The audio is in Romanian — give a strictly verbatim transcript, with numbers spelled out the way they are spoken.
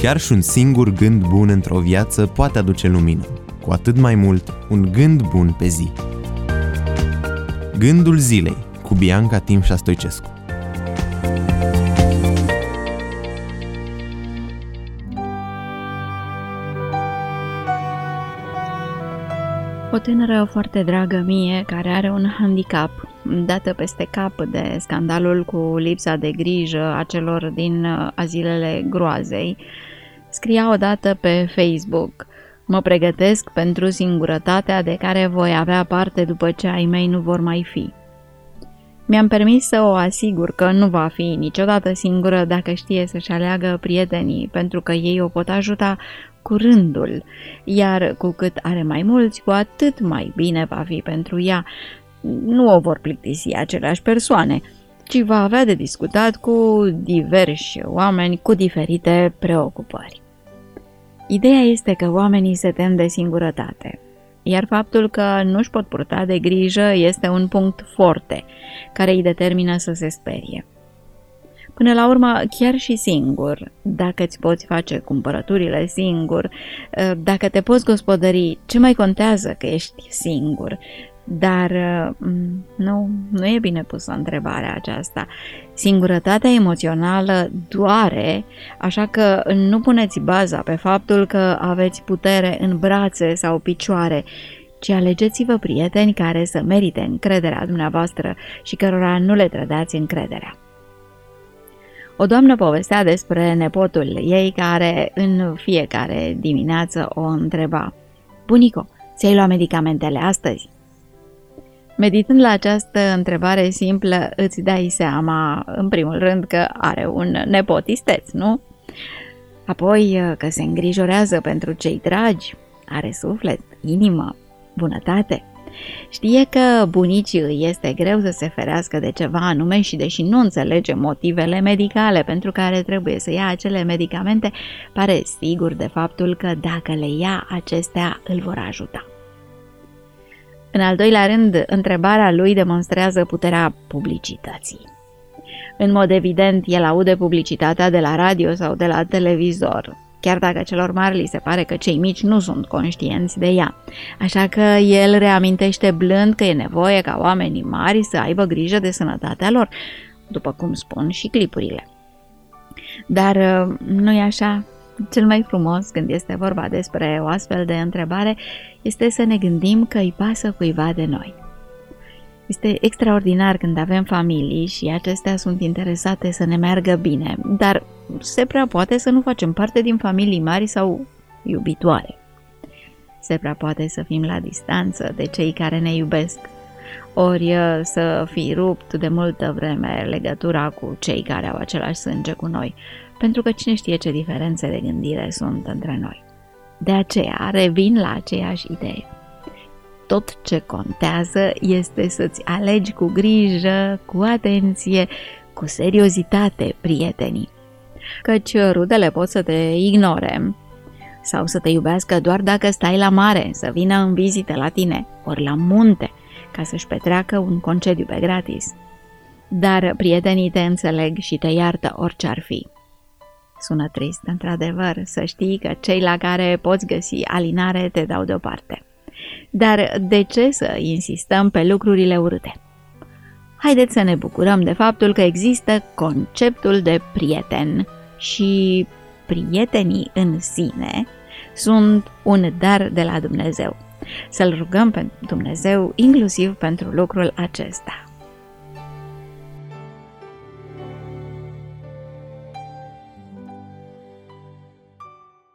Chiar și un singur gând bun într-o viață poate aduce lumină, cu atât mai mult un gând bun pe zi. Gândul zilei cu Bianca Timșa Stoicescu. O tânără foarte dragă mie, care are un handicap, dată peste cap de scandalul cu lipsa de grijă a celor din azilele groazei, scria odată pe Facebook: "Mă pregătesc pentru singurătatea de care voi avea parte după ce ai mei nu vor mai fi." Mi-am permis să o asigur că nu va fi niciodată singură dacă știe să-și aleagă prietenii, pentru că ei o pot ajuta cu rândul, iar cu cât are mai mulți, cu atât mai bine va fi pentru ea. Nu o vor plictisi aceleași persoane, ci va avea de discutat cu diversi oameni cu diferite preocupări. Ideea este că oamenii se tem de singurătate, iar faptul că nu-și pot purta de grijă este un punct forte care îi determină să se sperie. Până la urmă, chiar și singur, dacă îți poți face cumpărăturile singur, dacă te poți gospodări, ce mai contează că ești singur? Dar nu, nu e bine pusă întrebarea aceasta. Singurătatea emoțională doare, așa că nu puneți baza pe faptul că aveți putere în brațe sau picioare, ci alegeți-vă prieteni care să merite încrederea dumneavoastră și cărora nu le trădați încrederea. O doamnă povestea despre nepotul ei care în fiecare dimineață o întreba: "Bunico, ți-ai luat medicamentele astăzi?" Meditând la această întrebare simplă, îți dai seama, în primul rând, că are un nepot isteț, nu? Apoi că se îngrijorează pentru cei dragi, are suflet, inimă, bunătate. Știe că bunicii îi este greu să se ferească de ceva anume și, deși nu înțelege motivele medicale pentru care trebuie să ia acele medicamente, pare sigur de faptul că dacă le ia, acestea îl vor ajuta. În al doilea rând, întrebarea lui demonstrează puterea publicității. În mod evident, el aude publicitatea de la radio sau de la televizor, chiar dacă celor mari li se pare că cei mici nu sunt conștienți de ea. Așa că el reamintește blând că e nevoie ca oamenii mari să aibă grijă de sănătatea lor, după cum spun și clipurile. Dar nu-i așa? Cel mai frumos când este vorba despre o astfel de întrebare este să ne gândim că îi pasă cuiva de noi. Este extraordinar când avem familii și acestea sunt interesate să ne meargă bine, dar se prea poate să nu facem parte din familii mari sau iubitoare. Se prea poate să fim la distanță de cei care ne iubesc, ori să fi rupt de multă vreme legătura cu cei care au același sânge cu noi, pentru că cine știe ce diferențe de gândire sunt între noi. De aceea revin la aceeași idee. Tot ce contează este să-ți alegi cu grijă, cu atenție, cu seriozitate prietenii. Căci rudele pot să te ignore sau să te iubească doar dacă stai la mare, să vină în vizită la tine, ori la munte, ca să-și petreacă un concediu pe gratis. Dar prietenii te înțeleg și te iartă orice ar fi. Sună trist, într-adevăr, să știi că cei la care poți găsi alinare te dau deoparte. Dar de ce să insistăm pe lucrurile urâte? Haideți să ne bucurăm de faptul că există conceptul de prieten și prietenii în sine sunt un dar de la Dumnezeu. Să-L rugăm pe Dumnezeu inclusiv pentru lucrul acesta.